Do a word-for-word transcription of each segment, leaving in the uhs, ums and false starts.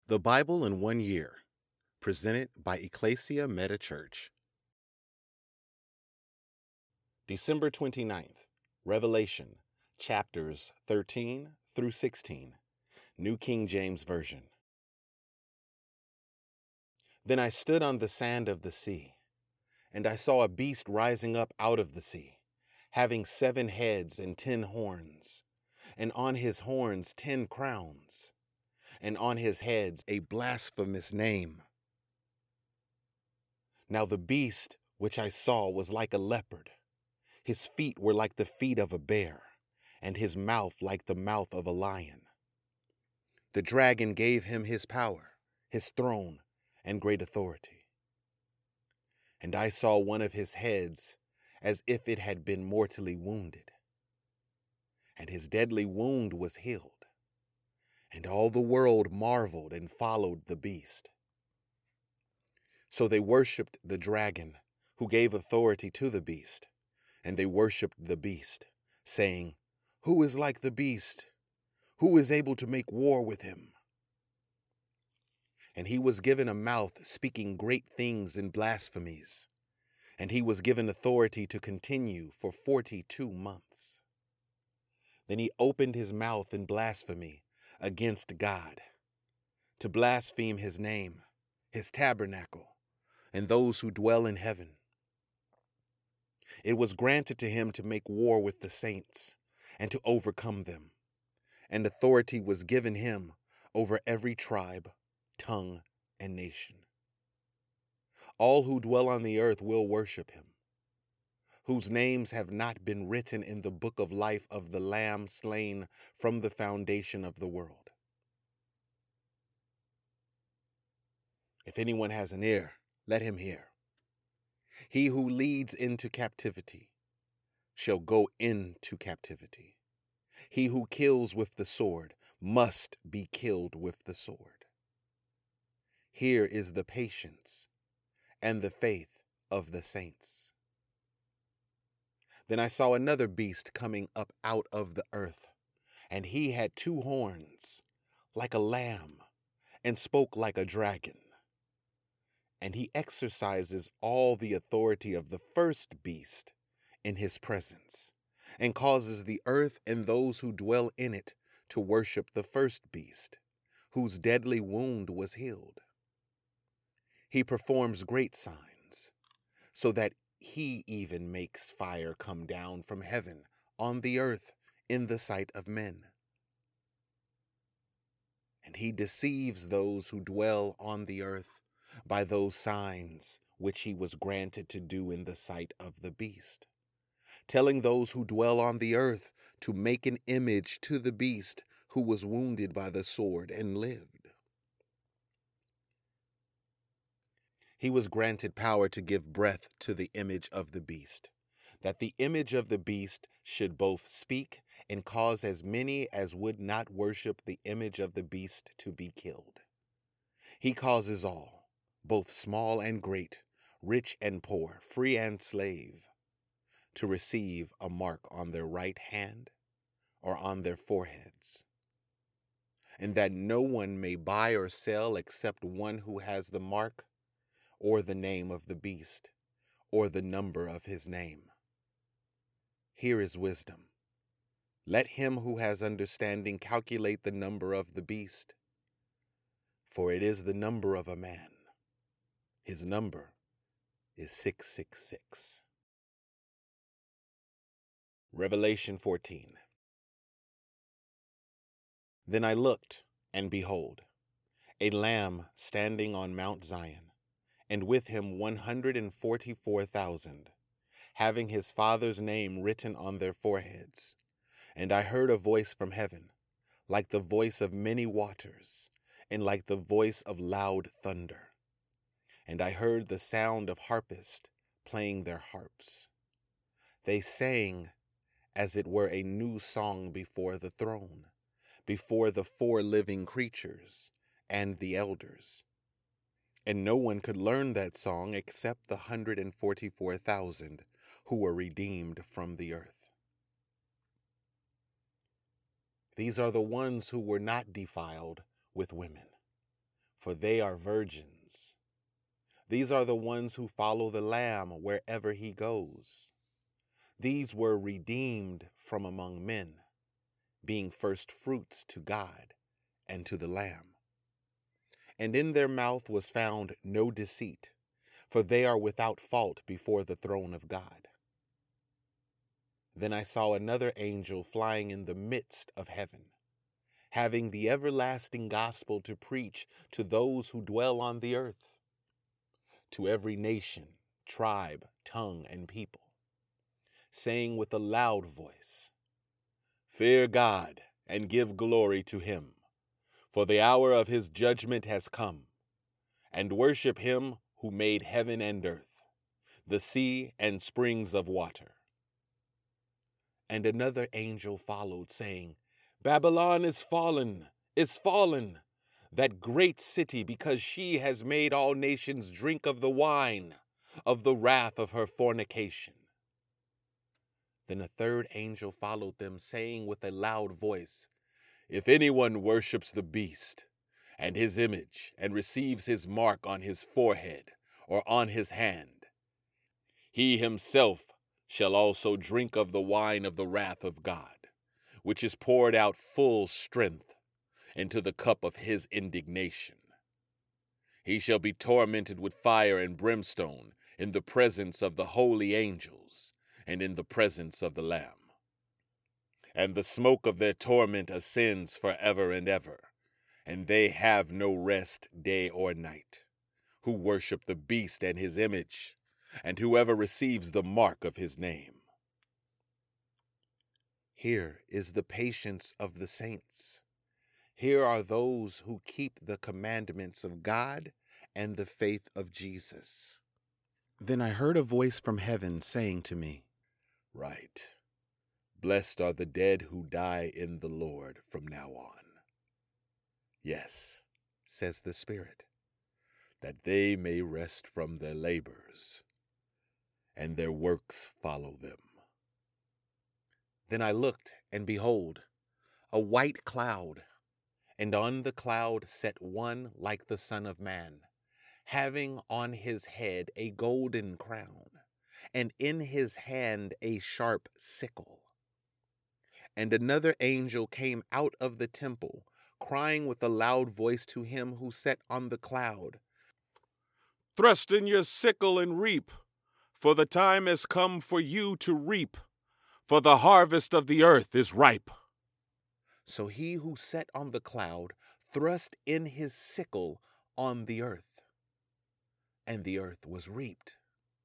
The Bible in One Year, presented by Ecclesia Meta Church. December twenty-ninth, Revelation, chapters thirteen through sixteen, New King James Version. Then I stood on the sand of the sea, and I saw a beast rising up out of the sea, having seven heads and ten horns, and on his horns ten crowns, and on his heads a blasphemous name. Now the beast which I saw was like a leopard. His feet were like the feet of a bear, and his mouth like the mouth of a lion. The dragon gave him his power, his throne, and great authority. And I saw one of his heads as if it had been mortally wounded, and his deadly wound was healed. And all the world marveled and followed the beast. So they worshipped the dragon, who gave authority to the beast, and they worshipped the beast, saying, "Who is like the beast? Who is able to make war with him?" And he was given a mouth speaking great things and blasphemies, and he was given authority to continue for forty-two months. Then he opened his mouth in blasphemy against God, to blaspheme his name, his tabernacle, and those who dwell in heaven. It was granted to him to make war with the saints and to overcome them, and authority was given him over every tribe, tongue, and nation. All who dwell on the earth will worship him, whose names have not been written in the book of life of the Lamb slain from the foundation of the world. If anyone has an ear, let him hear. He who leads into captivity shall go into captivity. He who kills with the sword must be killed with the sword. Here is the patience and the faith of the saints. Then I saw another beast coming up out of the earth, and he had two horns, like a lamb, and spoke like a dragon. And he exercises all the authority of the first beast in his presence, and causes the earth and those who dwell in it to worship the first beast, whose deadly wound was healed. He performs great signs, so that he even makes fire come down from heaven on the earth in the sight of men. And he deceives those who dwell on the earth by those signs which he was granted to do in the sight of the beast, telling those who dwell on the earth to make an image to the beast who was wounded by the sword and lived. He was granted power to give breath to the image of the beast, that the image of the beast should both speak and cause as many as would not worship the image of the beast to be killed. He causes all, both small and great, rich and poor, free and slave, to receive a mark on their right hand or on their foreheads, and that no one may buy or sell except one who has the mark or the name of the beast or the number of his name. Here is wisdom. Let him who has understanding calculate the number of the beast, for it is the number of a man. His number is six six six. Revelation fourteen. Then I looked, and behold, a Lamb standing on Mount Zion, and with him one hundred and forty-four thousand, having his Father's name written on their foreheads. And I heard a voice from heaven, like the voice of many waters, and like the voice of loud thunder. And I heard the sound of harpists playing their harps. They sang as it were a new song before the throne, before the four living creatures and the elders. And no one could learn that song except the hundred and forty-four thousand who were redeemed from the earth. These are the ones who were not defiled with women, for they are virgins. These are the ones who follow the Lamb wherever he goes. These were redeemed from among men, being first fruits to God and to the Lamb. And in their mouth was found no deceit, for they are without fault before the throne of God. Then I saw another angel flying in the midst of heaven, having the everlasting gospel to preach to those who dwell on the earth, to every nation, tribe, tongue, and people, saying with a loud voice, "Fear God and give glory to him, for the hour of his judgment has come, and worship him who made heaven and earth, the sea and springs of water." And another angel followed, saying, "Babylon is fallen, is fallen, that great city, because she has made all nations drink of the wine of the wrath of her fornication." Then a third angel followed them, saying with a loud voice, "If anyone worships the beast and his image, and receives his mark on his forehead or on his hand, he himself shall also drink of the wine of the wrath of God, which is poured out full strength into the cup of his indignation. He shall be tormented with fire and brimstone in the presence of the holy angels and in the presence of the Lamb. And the smoke of their torment ascends forever and ever, and they have no rest day or night, who worship the beast and his image, and whoever receives the mark of his name." Here is the patience of the saints. Here are those who keep the commandments of God and the faith of Jesus. Then I heard a voice from heaven saying to me, "Write, blessed are the dead who die in the Lord from now on. Yes," says the Spirit, "that they may rest from their labors, and their works follow them." Then I looked, and behold, a white cloud, and on the cloud sat one like the Son of Man, having on his head a golden crown, and in his hand a sharp sickle. And another angel came out of the temple, crying with a loud voice to him who sat on the cloud, "Thrust in your sickle and reap, for the time has come for you to reap, for the harvest of the earth is ripe." So he who sat on the cloud thrust in his sickle on the earth, and the earth was reaped.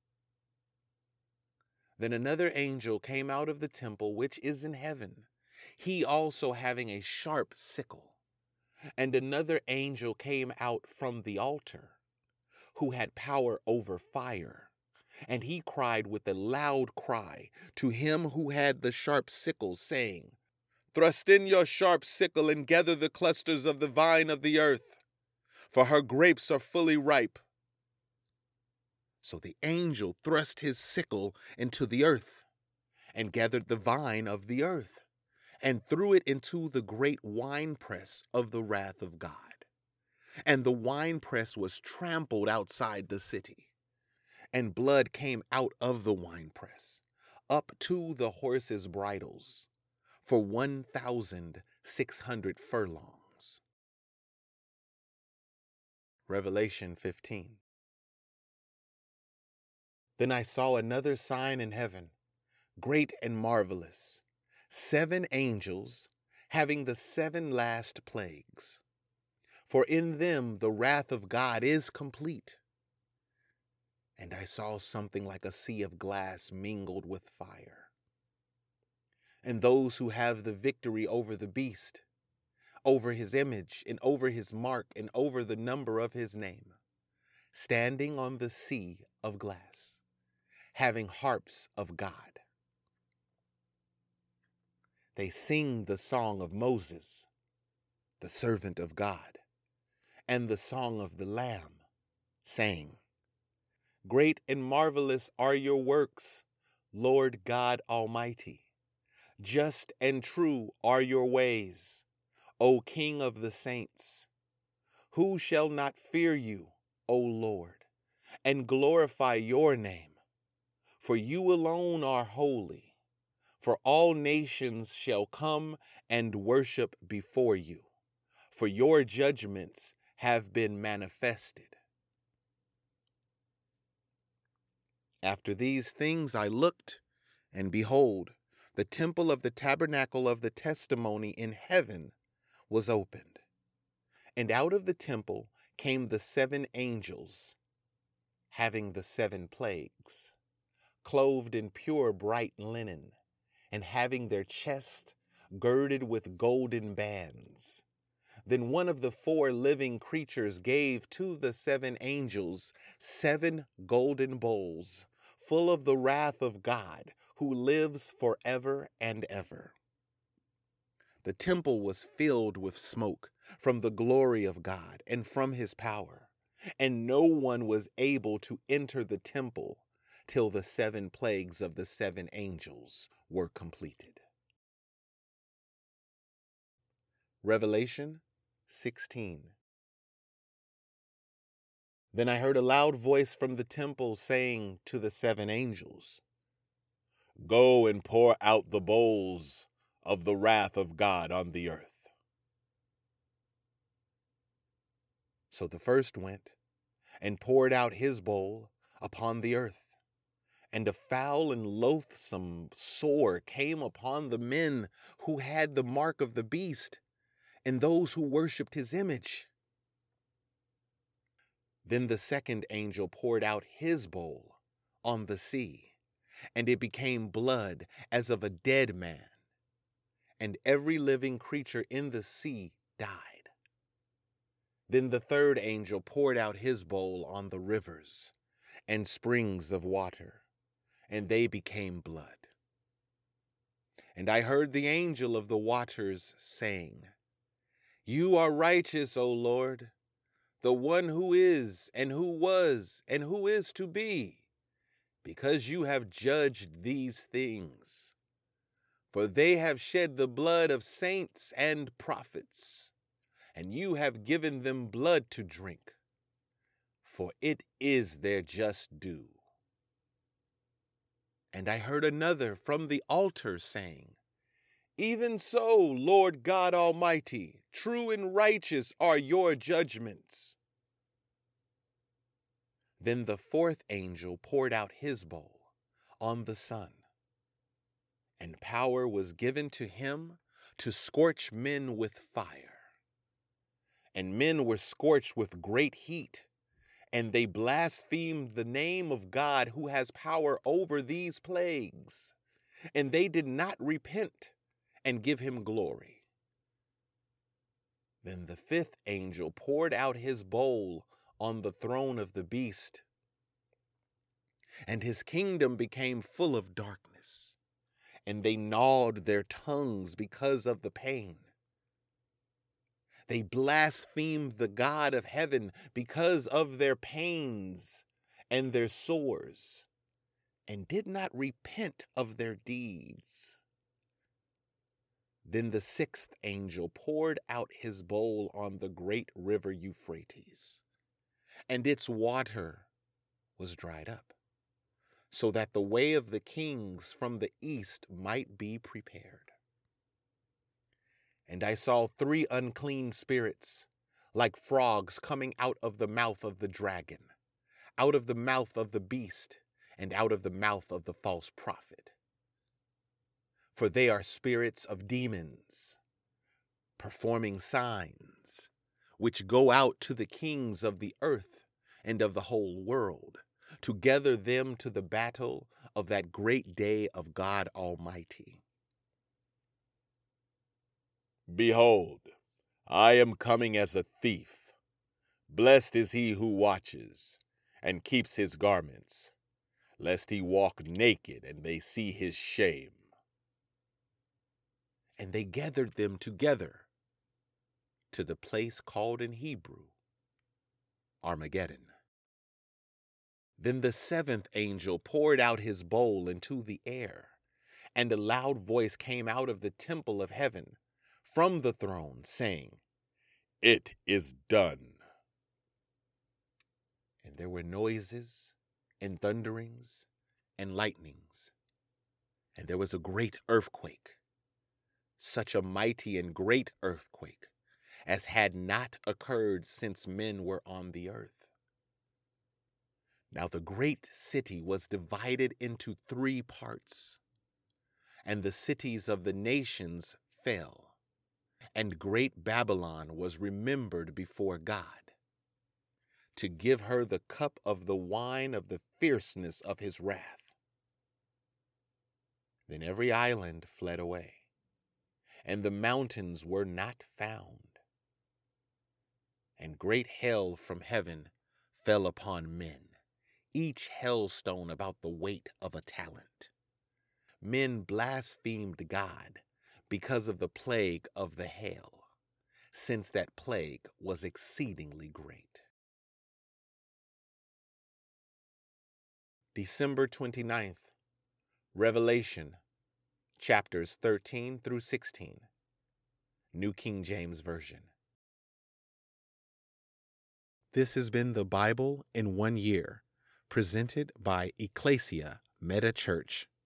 Then another angel came out of the temple which is in heaven, he also having a sharp sickle. And another angel came out from the altar, who had power over fire, and he cried with a loud cry to him who had the sharp sickle, saying, "Thrust in your sharp sickle and gather the clusters of the vine of the earth, for her grapes are fully ripe." So the angel thrust his sickle into the earth, and gathered the vine of the earth, and threw it into the great winepress of the wrath of God. And the winepress was trampled outside the city, and blood came out of the winepress, up to the horses' bridles, for one thousand six hundred furlongs. Revelation fifteen. Then I saw another sign in heaven, great and marvelous, seven angels having the seven last plagues. For in them the wrath of God is complete. And I saw something like a sea of glass mingled with fire. And those who have the victory over the beast, over his image, and over his mark, and over the number of his name, standing on the sea of glass, having harps of God. They sing the song of Moses, the servant of God, and the song of the Lamb, saying, "Great and marvelous are your works, Lord God Almighty. Just and true are your ways, O King of the saints. Who shall not fear you, O Lord, and glorify your name? For you alone are holy. For all nations shall come and worship before you, for your judgments have been manifested. After these things I looked, and behold, the temple of the tabernacle of the testimony in heaven was opened. And out of the temple came the seven angels, having the seven plagues, clothed in pure bright linen, and having their chests girded with golden bands. Then one of the four living creatures gave to the seven angels seven golden bowls, full of the wrath of God, who lives forever and ever. The temple was filled with smoke from the glory of God and from his power, and no one was able to enter the temple till the seven plagues of the seven angels were completed. Revelation sixteen. Then I heard a loud voice from the temple saying to the seven angels, "Go and pour out the bowls of the wrath of God on the earth." So the first went and poured out his bowl upon the earth, and a foul and loathsome sore came upon the men who had the mark of the beast and those who worshipped his image. Then the second angel poured out his bowl on the sea, and it became blood as of a dead man, and every living creature in the sea died. Then the third angel poured out his bowl on the rivers and springs of water, and they became blood. And I heard the angel of the waters saying, "You are righteous, O Lord, the one who is, and who was, and who is to be, because you have judged these things. For they have shed the blood of saints and prophets, and you have given them blood to drink, for it is their just due." And I heard another from the altar saying, "Even so, Lord God Almighty, true and righteous are your judgments." Then the fourth angel poured out his bowl on the sun, and power was given to him to scorch men with fire. And men were scorched with great heat, and they blasphemed the name of God who has power over these plagues, and they did not repent and give him glory. Then the fifth angel poured out his bowl on the throne of the beast, and his kingdom became full of darkness, and they gnawed their tongues because of the pain. They blasphemed the God of heaven because of their pains and their sores, and did not repent of their deeds. Then the sixth angel poured out his bowl on the great river Euphrates, and its water was dried up, so that the way of the kings from the east might be prepared. And I saw three unclean spirits, like frogs, coming out of the mouth of the dragon, out of the mouth of the beast, and out of the mouth of the false prophet. For they are spirits of demons, performing signs, which go out to the kings of the earth and of the whole world, to gather them to the battle of that great day of God Almighty. Behold, I am coming as a thief. Blessed is he who watches and keeps his garments, lest he walk naked and they see his shame. And they gathered them together to the place called in Hebrew Armageddon. Then the seventh angel poured out his bowl into the air, and a loud voice came out of the temple of heaven from the throne, saying, "It is done." And there were noises and thunderings and lightnings. And there was a great earthquake, such a mighty and great earthquake as had not occurred since men were on the earth. Now the great city was divided into three parts, and the cities of the nations fell, and great Babylon was remembered before God, to give her the cup of the wine of the fierceness of his wrath. Then every island fled away, and the mountains were not found. And great hail from heaven fell upon men, each hailstone about the weight of a talent. Men blasphemed God because of the plague of the hail, since that plague was exceedingly great. December twenty-ninth, Revelation, chapters thirteen through sixteen, New King James Version. This has been the Bible in one year, presented by Ecclesia Meta Church.